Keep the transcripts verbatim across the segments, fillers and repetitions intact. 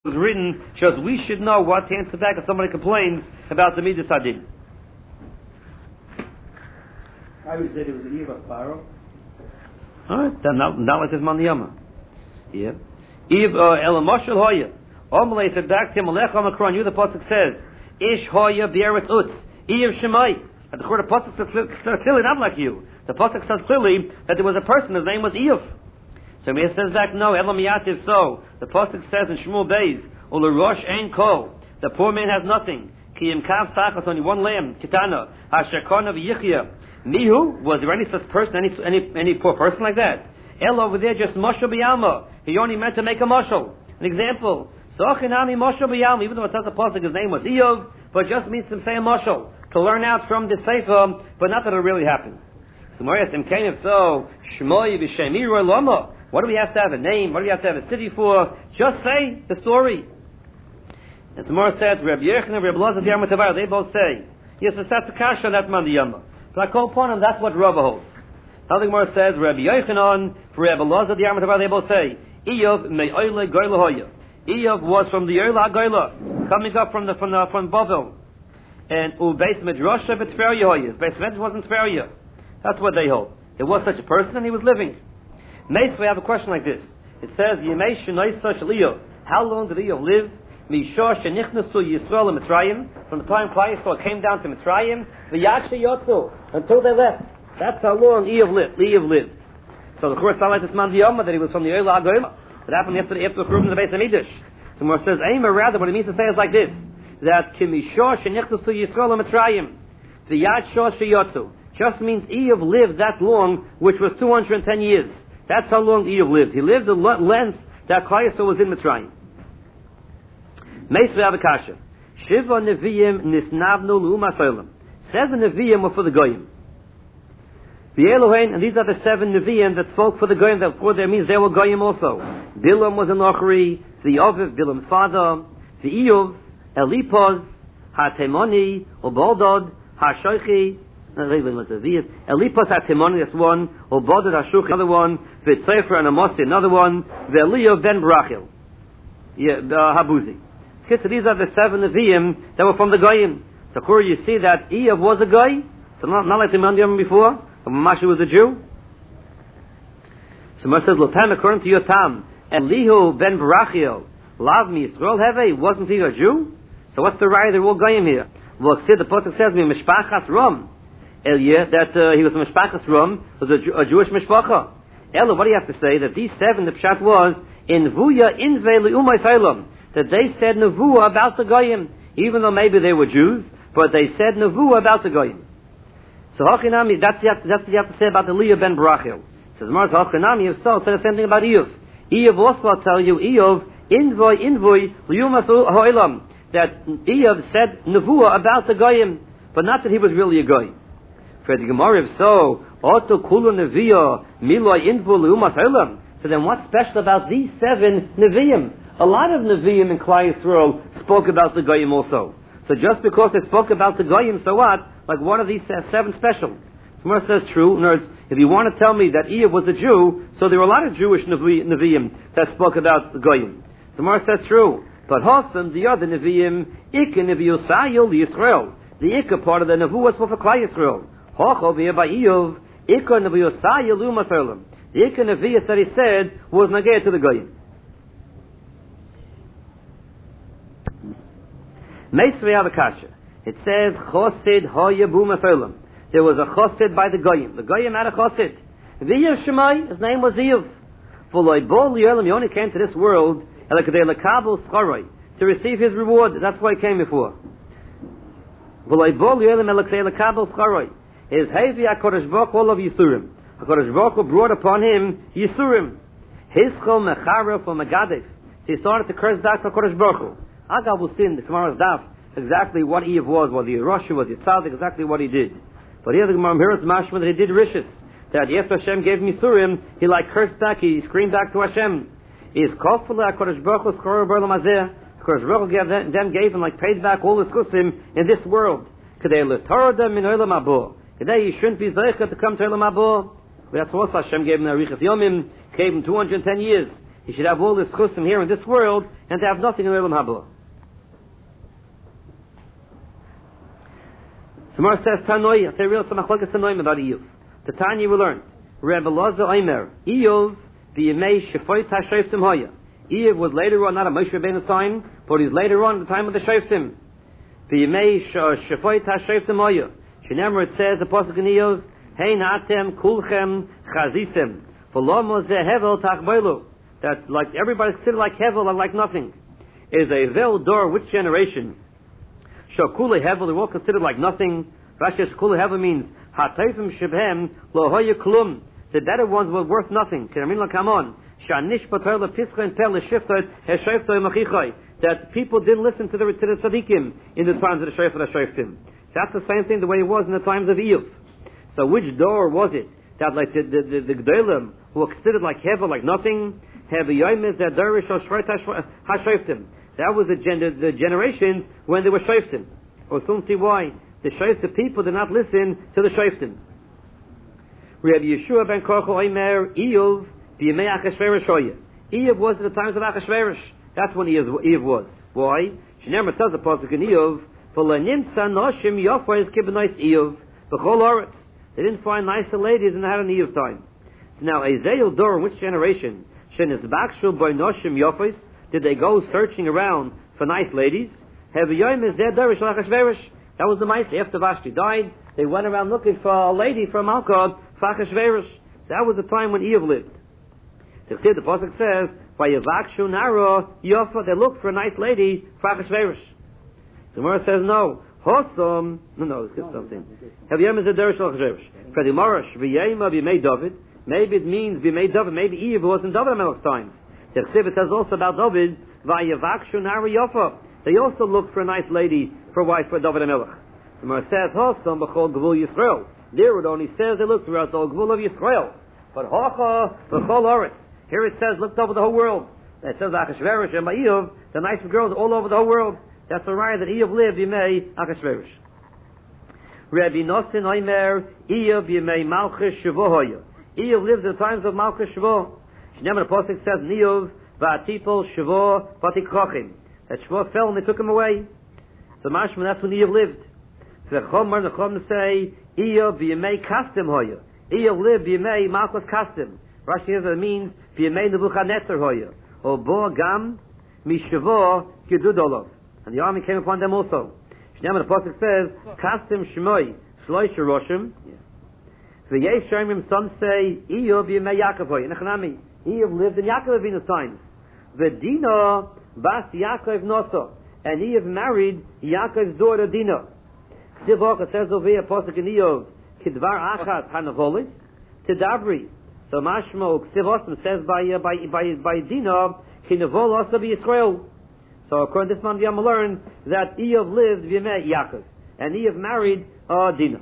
was written shows we should know what to answer back if somebody complains about the Midas Hadin. I would say it was an Eve of Paro. Alright, then not, not like this man Yama. Yeah. Eve El Moshel Hoya. Omelay said back to him, Alech Omicron, you the Pasuk says, Ish Hoya Bieret Utz, Eve Shemai. And the Pasuk says clearly not like you. The Pasuk says clearly that there was a person, his name was Eve. So he says back, no, Elam Yativ, so. The Pasuk says in Shmuel Beis, Ula Rosh Ein Ko, the poor man has nothing. Ki Yim Kav Tachas, only one lamb, Kitana, Hashekona V'yichya. Mihu, was there any such person, any any any poor person like that? El over there, just Moshe B'Yalma. He only meant to make a Moshel. An example. So Achinami Moshe B'Yalma, even though it says the Pasuk, his name was Eov, but just means to say a Moshel. To learn out from the Sefer, but not that it really happened. So Marias came if so, Shmoy V'Shemir Lama. What do we have to have a name? What do we have to have a city for? Just say the story. And Samar says, Reb Yechon and Reb Lazar Yama Tavar, they both say, yes, it's that's a kasha, that's man the Yama. But I call upon him, that's what Rava holds. Now the Gemara says, Reb Yochanan, for Reb Lazar Yama Tavar, they both say, Iyov me'oyle goyla hoya. Iyov was from the Oila Goyla, coming up from the from the from Bavel. And Ubeis Medrasha B'Tferia hoya. Beis Medrash wasn't Tferia. That's what they hold. There was such a person and he was living. Meis, we have a question like this. It says, Yemei Shenoi Sosh Liyov. How long did Iyov live? Mishosh Shenichnasu Yisrael and Mitzrayim. From the time Klal Yisrael came down to Mitzrayim, V'yad Sheyotzu, until they left. That's how long Iyov lived. Iyov lived. So the Church sounded like this man Diyama, that he was from the Oila HaGoyla. What happened after the after the Churban of the Beis Hamikdash? So Mor says, Eimer, rather, what it means to say is like this: that Kimishosh Shenichnasu Yisrael and Mitzrayim, V'yad Shosh Sheyotzu, just means Iyov lived that long, which was two hundred ten years. That's how long Iyov lived. He lived the length that Klal Yisrael was in Mitzrayim. Meis v'avakasha. Shiva Nevi'im nisnavnu l'umas olam. Seven Nevi'im were for the Goyim. The Elohein, and these are the seven Nevi'im that spoke for the Goyim, that for their means they were Goyim also. Bilam was an Ochri, the Oviv, Bilam's father, the Iyov, Elipos, HaTemoni, Obodod, HaShoichi, Elipos HaTemoni, that's one, Obodod HaShuch, another one, V'tsefer and Amosi, another one, V'Eliyav ben Brachil, yeah, uh, Habuzi. So these are the seven Nevi'im that were from the Goyim. So Kura, you see that Iyov was a Goy, so not, not like the Mandiyam before, but Mamashi was a Jew. So Moshe says, Lotam, according to your Tam, and Elihu ben Barachil, Lav mi Yisrael Heve, wasn't he a Jew? So what's the right? They're all Goyim here. Well, see, the Pasuk says, me Mishpachas Rom, Elia, that uh, he was a Mishpachas Rom, was a, Jew, a Jewish Mishpacha. Ella, what do you have to say? That these seven, the Pshat was, in Vuya Inve Le'umay Salem, that they said Nevuah about the Goyim, even though maybe they were Jews, but they said Nevuah about the Goyim. So Hachinami, that's what that's you have to say about Eliyav ben Barachil. It says Mars Hachinami, if so, say the same thing about Iyov. Iyov also, I'll tell you, Iyov, Invoy, Invoy, Liyumas Ha'olam, that Iyov said Nevuah about the Goyim, but not that he was really a Goy. For the Gemara, if so, Oto Kulu Neviah, Miloy Invoy, Liyumas Ha'olam. So then what's special about these seven Nevi'im? A lot of Nevi'im in Klal Yisrael spoke about the Goyim also. So just because they spoke about the Goyim, so what? Like one of these seven special. Gemara says true. In other words, if you want to tell me that Iyov was a Jew, so there were a lot of Jewish Nevi'im that spoke about the Goyim. Gemara says true. But Hossam, the other Nevi'im, Ika Nevi'usayil, the Yisrael. The Ika part of the Nevuah was for Klal Yisrael. Hochov here by Iyov, Ika Nevi'usayil u'masalim. The Ika Nevi'us that he said was Nageh to the Goyim. Meisvei Avakasha. It says, Chosid Hoyabu Masolam. There was a Chosid by the Goyim. The Goyim had a Chosid. V'Iyov Shemai, his name was Iyov. V'loi Bol Yolam, he only came to this world, Elakadei Lekabel Schoroi, to receive his reward. That's why he came before. V'loi Bol Yolam, Elakadei Lekabel Schoroi. His Hevi HaKodesh Baruch all of Yisurim. HaKodesh Baruch Hu brought upon him Yisurim. Hischol Mechara for Megadef. So he started to curse back to HaKodesh Baruch Hu. Agav will see in the tomorrow's daf exactly what Iyov was, was he a Rosh, was he a Tzaddik, exactly what he did. But here the Gemara hears mashma that he did rishis. That after Hashem gave him Yisurim, he like cursed back, he screamed back to Hashem. Is kofula HaKodesh Baruch Hu skoro b'olam hazeh. HaKodesh Baruch Hu gave them, them gave him like paid back all his chusim in this world. Kedei l'torah them min olam haba. Kedei he shouldn't be zeicha to come to olam haba. That's also Hashem gave him the arichas yomim, gave him two hundred ten years. He should have all this chusim here in this world and to have nothing in Olam Haba. Samar says Tanoi, I say real some machlokes Tanoim about Iyov. The Tanya we learned. Rebbe Loza Omer, Iyov v'yemei shefot ha'shoftim hoya. Iyov was later on, not a Moshe Rabbeinu's time, but he's later on, the time of the shoftim. V'yemei shefot ha'shoftim hoya. Shenemar it says the pasuk in Iyov, Hein atem kulchem chazisem. V'lomo ze hevel tachboilu. That like everybody's considered like hevel and like nothing. Is a vel dor which generation? Shokule hevel, they're all considered like nothing. Rashi shokule hevel means hatayfim shebhem lo hoya klum. The better ones were worth nothing. Come on. That people didn't listen to the to the tzaddikim in the times of the shofar shoftim. That's the same thing the way it was in the times of Iyov. So which door was it that like the the the, the gedolim who were considered like hevel, like nothing? That was the, gen- the generations when they were shoftim. We'll soon see why the shoftim people did not listen to the shoftim. We have Yeshua ben Korcho Omer Iyov b'yemei Achashverosh hoya. Iyov was in the times of Achashverosh. That's when Iyov was. Why? She never tells the pasuk in Iyov v'lenimtza noshim yofos kibnais Iyov b'chol oretz. They didn't find nicer ladies than they had in Iyov's time. So now Ezeil Dor, in which generation? Shenis bakshu by noshim yofos. Did they go searching around for nice ladies? Have a yom is there Dorish Achashverosh. That was the mice after Vashti died. They went around looking for a lady from Malkod, Achashverosh. That was the time when Iyov lived. The pasuk says, "Vayevakshu naro yofa." They looked for a nice lady for Achashverosh. The Gemara says, "No, hosom." No, no, it's just something. Have yom is a derish Achashverosh. For the Marash, v'yema v'yemei David. Maybe it means v'yemei David. Maybe Iyov was in David HaMelech's times. The Chsiv says also about David, "Vayevakshu naro yofa." They also looked for a nice lady for a wife for David HaMelech. The Gemara says, "Hosom b'chol gevul Yisrael." There it only says they looked throughout the whole gevul of Yisrael. But Hocha b'chol oretz. Here it says looked over the whole world. It says Achashverosh and by Iyov, the nice girls all over the whole world. That's the raya that Iyov lived yemei Achashverosh. Rabbi Nosson Omer Iyov yemei Malchus Shvo hoya. Iyov lived in the times of Malchus Shvo. Shneimar the pasuk says Iyov va'atipol Shvo v'tikrochim. That Shvo fell and they took him away. So mashma, that's when Iyov lived. So the Chomar, the Chomar say Iyov yemei Kastim hoya. Iyov lived yemei Malchus Kastim. Rashi says it means v'yemei Nebuchadnezzar hoya. Or bo gam mishavo gedudolov. And the army came upon them also. Shneimar the pasuk says Kastim shmoi shloisha roshim. The Yeshayimim, some say Iyov yemei Yaakov hoya. Nechanami. Iyov lived in Yaakov Avinu's times. V'dina bas Yaakov noso. And Iyov married Yaakov's daughter Dina. It says over here, pasuk in Iyov, Kidvar Achat Hanavolis, Tidabri. So Mashmo Ksiv says by uh, by by by Dina, Kinavol also be Yisrael. So according to this man, we have learned that Iyov lived v'yemei Yaakov, and Iyov married uh, Dina.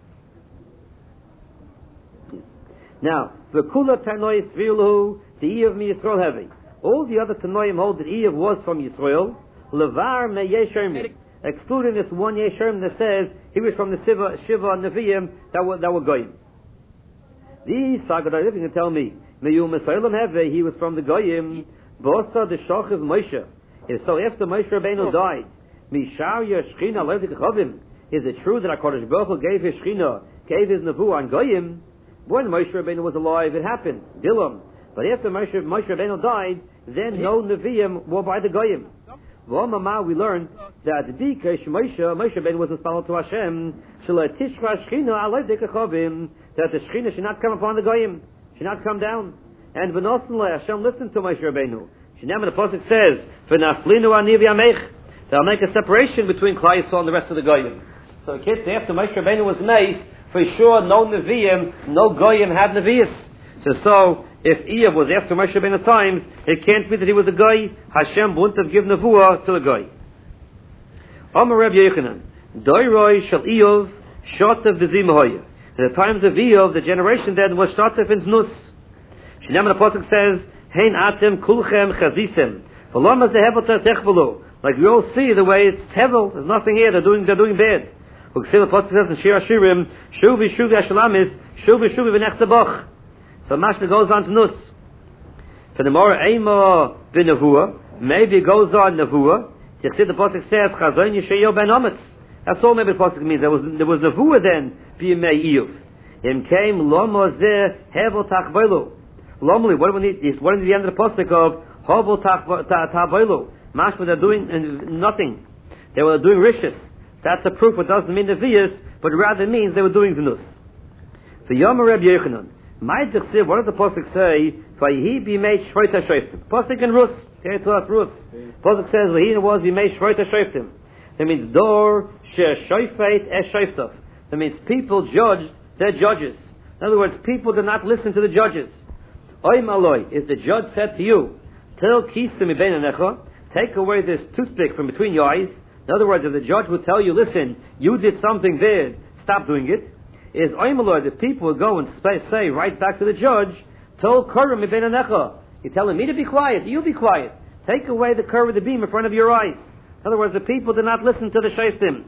Now the Kula Tanois Vilu, the Iyov mi Yisrael heavy. All the other Tanoim hold that Iyov was from Yisrael. Levar me Yeshayim. Excluding this one Yeshem that says he was from the Shiva, Shiva Nevi'im that were, that were Goyim. These Sagadar, if you can tell me, Meyum Mesaylam Heve, he was from the Goyim, Bosa the Shochiv Moshe. And so after Moshe Rabbeinu died, Mishar Yeshchina Levik Chavim, is it true that HaKadosh Baruch Hu gave his Shechina, gave his Nevu on Goyim? When Moshe Rabbeinu was alive, it happened, Bilam. But after Moshe, Moshe Rabbeinu died, then no Nevi'im were by the Goyim. V'omama, we learned that Dikesh Moshe, Moshe Ben was responding to Hashem, Shalatishra Shechina Alei Dekachavim, that the Shechina should not come upon the Goyim, should not come down. And V'nosan Hashem listened to Moshe Rabbeinu. Shinam, the pasuk says, V'naflinu Ani V'yamech, they'll make a separation between Klal Yisrael and the rest of the Goyim. So it can't say after Moshe Rabbeinu was made, for sure no Nevi'im, no Goyim had Nevi'is. So, so, if Iyov was after Moshe Rabbeinu's times, it can't be that he was a guy. Hashem wouldn't have given Nevuah to a guy. Amar Reb Yochanan, Doiroi shel Iyov shotav v'zim hoya. In the times of Iyov, the generation then was shotav in znus. Shinam the pasuk says, Hein atem kulchem chazisem. V'lama ze hevel techvelu. Like we all see the way it's hevel. There's nothing here. They're doing they're doing bad. U'ksil the pasuk says in Shir Hashirim, Shuvi shuvi hashalamis, Shuvi shuvi v'nechzabach. So Mashna goes on to Nus. For the more Eima b'nevuah, maybe it goes on nevuah. You see the pasuk says Chazon Yeshayahu ben Amitz. That's all maybe the pasuk means. There was there was nevuah then b'yimei Iyuv. Him came lomo zeh hevel tachvelu. Lomli, what do we need? Is what is the end of the pasuk of hevel tachvelu? Mashma, they're doing nothing. They were doing rishis. That's a proof. It doesn't mean nevius, but rather means they were doing znus. The Yom Reb Yechanan. My Dechsiv, what does the pasuk say? Vayihi b'mei shvoita shoftim. Pasuk in Rus. Here to us Rus. Pasuk says Vayihi was b'mei shvoita shoftim. That means dor she shofet es shoftov. That means people judged their judges. In other words, people did not listen to the judges. Oy maloi, if the judge said to you, Tel kisim ibein anecha, take away this toothpick from between your eyes. In other words, if the judge would tell you, listen, you did something there, stop doing it. Is oy maloi, the people would go and say right back to the judge, Tel kurim ibein anecha. You're telling me to be quiet, you be quiet. Take away the curve of the beam in front of your eyes. In other words, the people did not listen to the shoftim.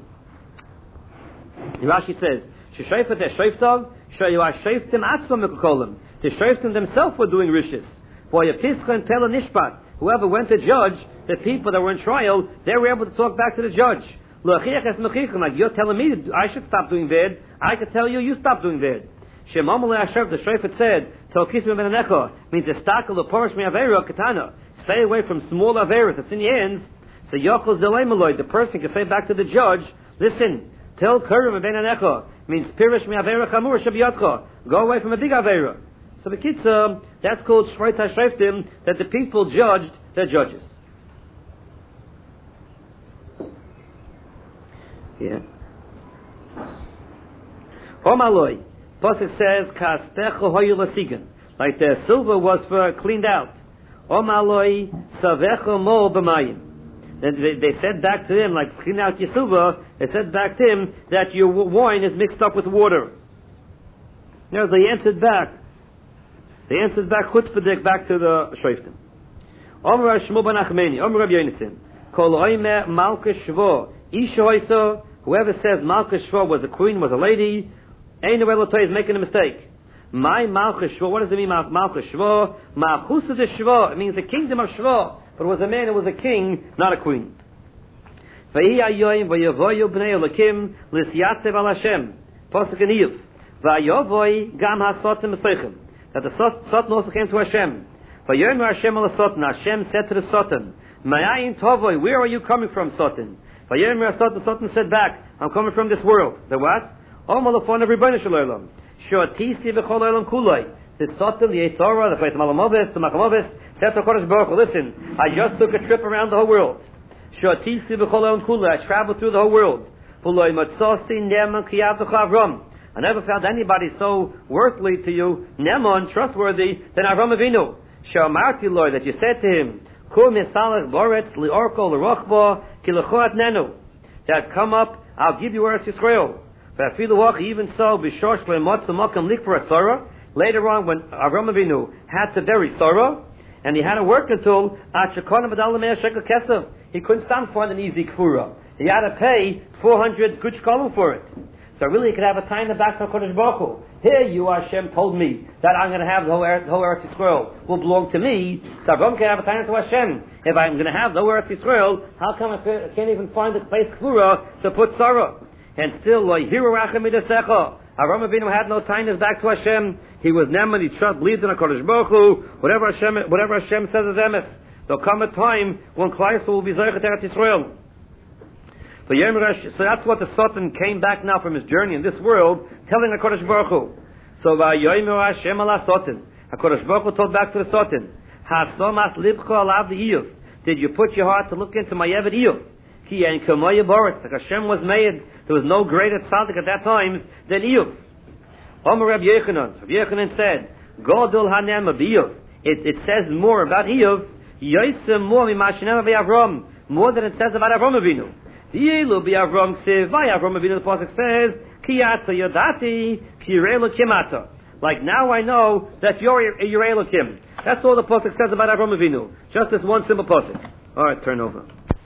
Rashi says, Sheshofet es shoftov, sheyu ha-shoftim atzvam mekukolim. The shoftim themselves were doing rishis. For Yepischa and Pela Nishpat, whoever went to judge, the people that were in trial, they were able to talk back to the judge. Like, you're telling me I should stop doing bad, I could tell you, you stop doing bad. Shemamale Asher, the shofet said, Tel kisim ben anecha, means estakel leporish mi avera katana. Stay away from small averas that's in your hands. So Yochel Zelei Maloi, the person can say back to the judge, listen, Tel kurim ben anecha, means pirish mi avera chamur shabiyotcha. Go away from a big avera. So the kitzah, that's called shvoit hashoftim, that the people judged their judges. Yeah. Omaloi, pasuk says kastecha hoyu lasigan, like the silver was for cleaned out. Omaloi savecha mo b'mayim. They, they said back to him, like clean out your silver. They said back to him that your wine is mixed up with water. No, they answered back. They answered back chutzpahdik back to the shoftim. Omer Shmuel ben Achmeni, Omer Rabbi Yonasan, Kol oime malka shvo isha hoysa. Whoever says malka shvo was a queen, was a lady, ain't no elotoy is making a mistake. My malka shvo, what does it mean malka shvo? Malchusa de shvo, it means the kingdom of shvo. But it was a man who was a king, not a queen. V'hi ayoyim v'yavoyu b'nei Elokim l'siyatzev al Hashem. Pasuk in Iyuv. V'ayavoy gam ha-sotim b'soichem. That the Sotan also came to Hashem. V'yomer Hashem al Sotan. Hashem said to the Sotan, Ma'ayin tovoy, where are you coming from, Sotan? V'yomer Sotan, Sotan said back, I'm coming from this world. The what? O malafon of Rebbeinu Shalom. Shotisi v'chol olam kuloi. The Sotan, the Eitzorah, the Feit Malamovis, the Machamovis, said to Kodesh Baruch Hu, listen, I just took a trip around the whole world. Shotisi v'chol olam kuloi. I traveled through the whole world. V'loi matzosti neman kiyavtucha Avram. I never found anybody so worthily to you, Nemon, trustworthy, than Avram Avinu. Sha'amarti Lord, that you said to him, Kum yisalach boretz li'orko l'rochbo ki l'choat nenu. That come up, I'll give you Eretz Yisrael. V'afilu wach, even so, b'shor shleimot s'mokam likfor Sarah. Later on, when Avram Avinu had to bury Sarah, and he had to work until at shekona b'dal l'mei shekel kesef, he couldn't stand for an easy kfura. He had to pay four hundred good shkolim for it. So really, he could have a time back from Kodesh Baruch Hu. Here, you, Hashem, told me that I'm going to have the whole Eretz, whole Eretz Yisrael will belong to me. So Avram can have a time to Hashem. If I'm going to have the whole Eretz Yisrael, how come I can't even find the place Kfura to put Sarah? And still, Lo Yihiru Rachem Midasecha. Avram Avinu had no time back to Hashem. He was Neman. He trust, believed in a Kodesh Baruch Hu. Whatever Hashem, whatever Hashem says is emes. There'll come a time when Klal Yisrael will be Zoichet Eretz Yisrael. So that's what the Sotan came back now from his journey in this world, telling HaKadosh Baruch Hu. So Vayomer Hashem ala Sotan. HaKadosh Baruch Hu told back to the Sotan, Hasomas libcha alav Iyuv. Did you put your heart to look into my Eved Iyuv? Ki en kamoye boretz. Like Hashem was made, there was no greater tzaddik at that time than Iyuv. Omer Rabbi Yechanan. Rabbi Yechanan said, Godol hanem Iyuv. It it says more about Iyuv. Yosem more mimashenem Avram. More than it says about Avram Avinu. Yilu bi Avram Ksiv, by Avram Avinu, the pasuk says, Kiyata Yodati, Kirei Lokimata. Like now I know that you're Yirei Lokim. That's all the pasuk says about Avram Avinu. Just this one simple pasuk. All right, turn over.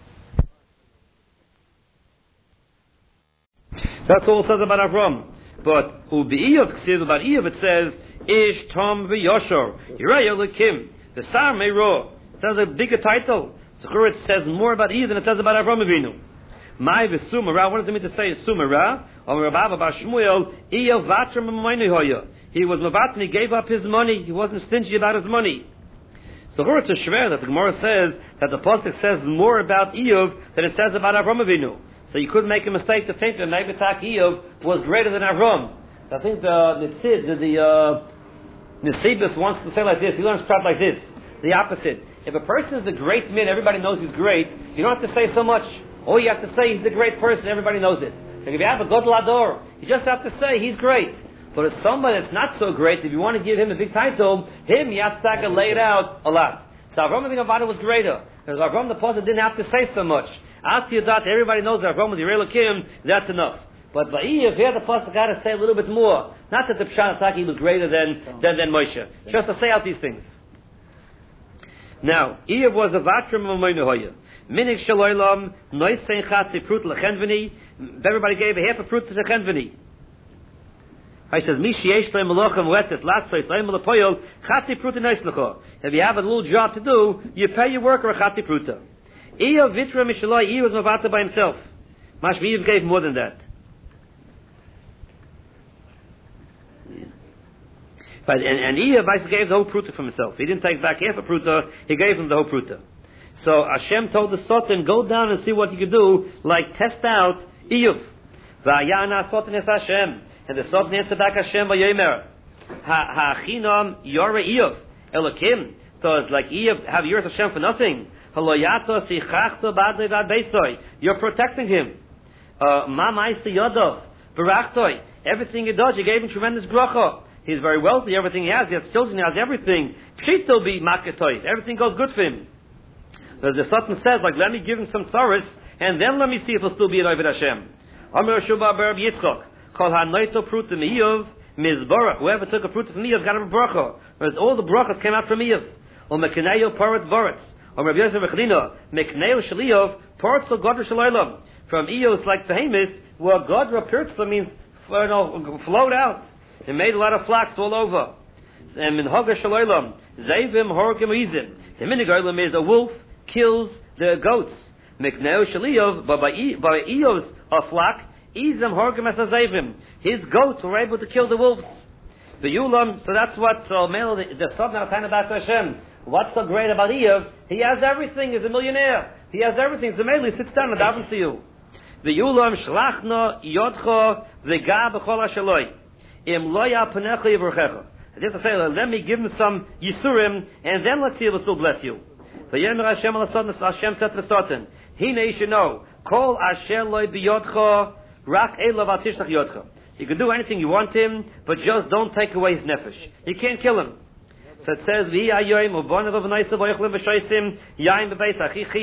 That's all it says about Avram. But Ubi Iyov Ksiv, about Iyov it says, Ish Tom v'Yoshor, Yirei Lokim. The Sar Meiro says a bigger title. So it says more about Eve than it says about Avraham Avinu. My Vesumara, what does it mean to say Sumara? Or Rabba Bar Shmuel, Iyov Vatram Mamayni Hoya. He was Mavatni, he gave up his money. He wasn't stingy about his money. So here it's a shver that the Gemara says that the pasuk says more about Iyov than it says about Avraham Avinu. So you couldn't make a mistake to think that maybe Tak Iyov was greater than Avram. I think the Nitzid, the, the uh, Nisibis wants to say like this. He learns prat like this. The opposite. If a person is a great man, everybody knows he's great. You don't have to say so much. All you have to say he's the great person. Everybody knows it. Like if you have a Godel Ador, you just have to say he's great. But if somebody that's not so great, if you want to give him a big title, him you have to lay it out a lot. So Avram Avinu was greater. Because Avram the Pasuk didn't have to say so much. After you thought everybody knows that Avram was Yirei Elokim, that's enough. But Ba'iyah, here the Pasuk got to say a little bit more. Not that the Pshat Taki was greater than, than, than Moshe. Just to say out these things. Now, Iyov was a Vatrim of Moinu Hoya. Minik Shaloilam, Noisein Chatzi Prut Lechenveni. Everybody gave a half a Prut to Lechenveni. He says, Mishi Yesh Loim Melochem Wetes, last place, Loim Melapoyol, Chatzi Prut Neislecho. If you have a little job to do, you pay your worker a Chatzi Pruta. Iyov Vitra Mishaloi, Iyov was Mavata by himself. Mashmi Iyov gave more than that. But, and, and Iyov gave the whole pruta from himself. He didn't take back half a pruta, he gave him the whole pruta. So Hashem told the Satan, go down and see what you can do, like test out Iyov. Va'ayana Satan es Hashem. And the Satan answered back Hashem v'yomer. Ha'achinam yore Iyov. Elokim. So it's like Iyov, have yours Hashem for nothing. Haloyato sichachto badle vad beisoi. You're protecting him. Ma ma'isi yodov. Barachtoi. Everything he does, you gave him tremendous bracha. He's very wealthy, everything he has, he has children, he has everything. Pshito be maketoy. Everything goes good for him. The, the Satan says, like, let me give him some sorrows, and then let me see if he'll still be an Ovid Hashem. Amir Shubha Berb Yitzchok. Kol ha'noito pruta Iyov mizborach. Whoever took a pruta from Iyov got a bracha. Whereas all the brachas came out from Iyov. Or mekeneyo poret voretz. Or Rabbi Yosef Rechlino. Mekeneyo shel Iyov poretz lo godra shel olam. From Iyov, it's like behemoth, where godra pirtzla means, you know, flowed out. It made a lot of flax all over. And min hoga shaloilam, zayvim horgim izim. The minigolim is a wolf kills the goats. Mikneo shaliyov, but by Iyov's a flock, izim horgim as a zayvim. His goats were able to kill the wolves. The yulam, so that's what, so male, the son now kind of back to Hashem. What's so great about Iyov? He has everything, he's a millionaire. He has everything, so male, he sits down and davens to you. The yulam, shlachno, yodcho, v'ga b'chol ha-shaloi. Im loya panecha yivorchecha. Just to say, let me give him some yisurim, and then let's see if he'll still bless you. V'yemer Hashem al Satan, Hashem said to the Satan, Hine you should know, Kol asher loy biyodcha, rak elav al tishnach yodcha. You can do anything you want him, but just don't take away his nefesh. You can't kill him. So it says, V'hi ayoyim uvonav avnaisav oichlim v'shoisim, yaim b'beis achichi